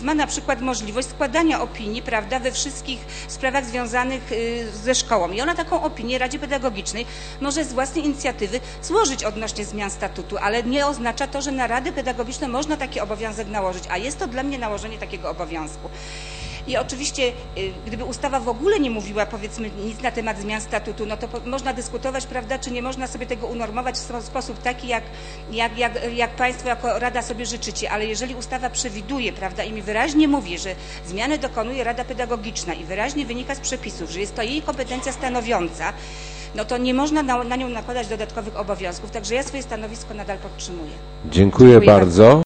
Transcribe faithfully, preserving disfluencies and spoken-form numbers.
ma na przykład możliwość składania opinii, prawda, we wszystkich sprawach związanych ze szkołą i ona taką opinię Radzie Pedagogicznej może z własnej inicjatywy złożyć odnośnie zmian statutu, ale nie oznacza to, że na Radę Pedagogiczną można taki obowiązek nałożyć, a jest to dla mnie nałożenie takiego obowiązku. I oczywiście, gdyby ustawa w ogóle nie mówiła, powiedzmy, nic na temat zmian statutu, no to po, można dyskutować, prawda, czy nie można sobie tego unormować w sposób taki, jak, jak, jak, jak Państwo jako Rada sobie życzycie, ale jeżeli ustawa przewiduje, prawda, i mi wyraźnie mówi, że zmiany dokonuje Rada Pedagogiczna i wyraźnie wynika z przepisów, że jest to jej kompetencja stanowiąca, no to nie można na, na nią nakładać dodatkowych obowiązków, także ja swoje stanowisko nadal podtrzymuję. Dziękuję, Dziękuję bardzo.